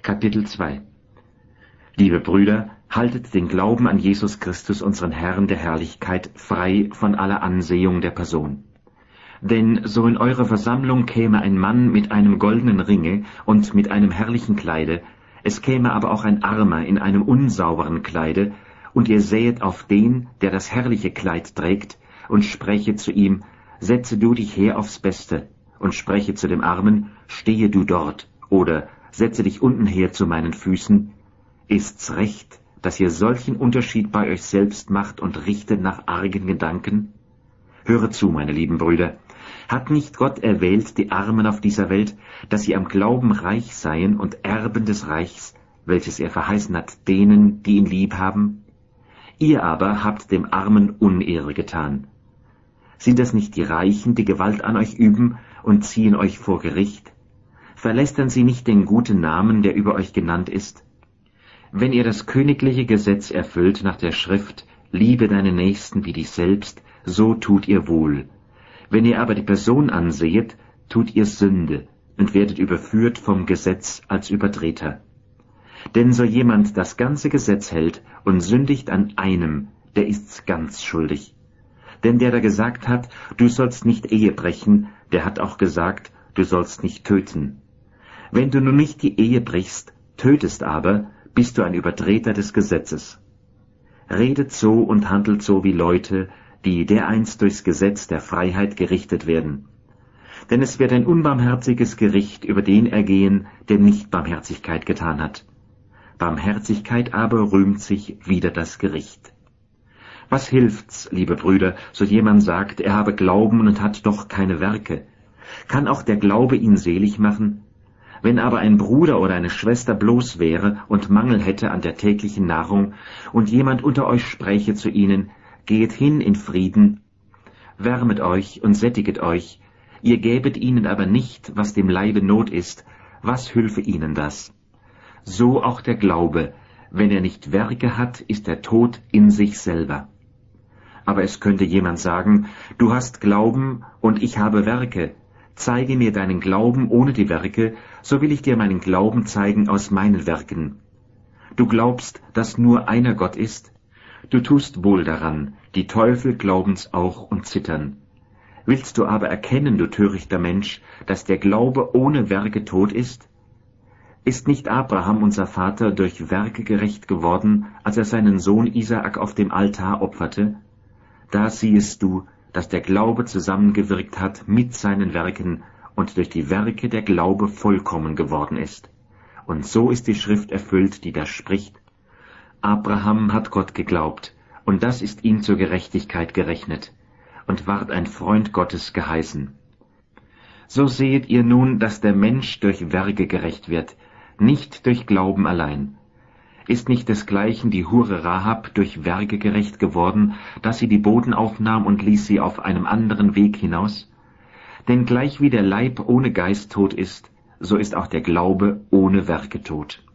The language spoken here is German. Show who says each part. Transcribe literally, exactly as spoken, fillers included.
Speaker 1: Kapitel zwei. Liebe Brüder, haltet den Glauben an Jesus Christus, unseren Herrn der Herrlichkeit, frei von aller Ansehung der Person. Denn so in eurer Versammlung käme ein Mann mit einem goldenen Ringe und mit einem herrlichen Kleide, es käme aber auch ein Armer in einem unsauberen Kleide, und ihr sähet auf den, der das herrliche Kleid trägt, und sprechet zu ihm, setze du dich her aufs Beste, und spreche zu dem Armen, stehe du dort, oder setze dich unten her zu meinen Füßen. Ist's recht, dass ihr solchen Unterschied bei euch selbst macht und richtet nach argen Gedanken? Höre zu, meine lieben Brüder, hat nicht Gott erwählt die Armen auf dieser Welt, dass sie am Glauben reich seien und Erben des Reichs, welches er verheißen hat denen, die ihn lieb haben? Ihr aber habt dem Armen Unehre getan. Sind es nicht die Reichen, die Gewalt an euch üben und ziehen euch vor Gericht? Verlästern sie nicht den guten Namen, der über euch genannt ist? Wenn ihr das königliche Gesetz erfüllt nach der Schrift, liebe deinen Nächsten wie dich selbst, so tut ihr wohl. Wenn ihr aber die Person ansehet, tut ihr Sünde und werdet überführt vom Gesetz als Übertreter. Denn so jemand das ganze Gesetz hält und sündigt an einem, der ist's ganz schuldig. Denn der da gesagt hat, du sollst nicht Ehe brechen, der hat auch gesagt, du sollst nicht töten. Wenn du nun nicht die Ehe brichst, tötest aber, bist du ein Übertreter des Gesetzes. Redet so und handelt so wie Leute, die dereinst durchs Gesetz der Freiheit gerichtet werden. Denn es wird ein unbarmherziges Gericht über den ergehen, der nicht Barmherzigkeit getan hat. Barmherzigkeit aber rühmt sich wider das Gericht. Was hilft's, liebe Brüder, so jemand sagt, er habe Glauben und hat doch keine Werke? Kann auch der Glaube ihn selig machen? Wenn aber ein Bruder oder eine Schwester bloß wäre und Mangel hätte an der täglichen Nahrung, und jemand unter euch spräche zu ihnen, geht hin in Frieden, wärmet euch und sättiget euch, ihr gäbet ihnen aber nicht, was dem Leibe Not ist, was hülfe ihnen das? So auch der Glaube, wenn er nicht Werke hat, ist er tot in sich selber. Aber es könnte jemand sagen, du hast Glauben und ich habe Werke. Zeige mir deinen Glauben ohne die Werke, so will ich dir meinen Glauben zeigen aus meinen Werken. Du glaubst, dass nur einer Gott ist? Du tust wohl daran, die Teufel glauben's auch und zittern. Willst du aber erkennen, du törichter Mensch, dass der Glaube ohne Werke tot ist? Ist nicht Abraham, unser Vater, durch Werke gerecht geworden, als er seinen Sohn Isaak auf dem Altar opferte? Da siehest du, dass der Glaube zusammengewirkt hat mit seinen Werken und durch die Werke der Glaube vollkommen geworden ist. Und so ist die Schrift erfüllt, die da spricht, Abraham hat Gott geglaubt, und das ist ihm zur Gerechtigkeit gerechnet, und ward ein Freund Gottes geheißen. So sehet ihr nun, dass der Mensch durch Werke gerecht wird, nicht durch Glauben allein. Ist nicht desgleichen die Hure Rahab durch Werke gerecht geworden, dass sie die Boten aufnahm und ließ sie auf einem anderen Weg hinaus? Denn gleich wie der Leib ohne Geist tot ist, so ist auch der Glaube ohne Werke tot.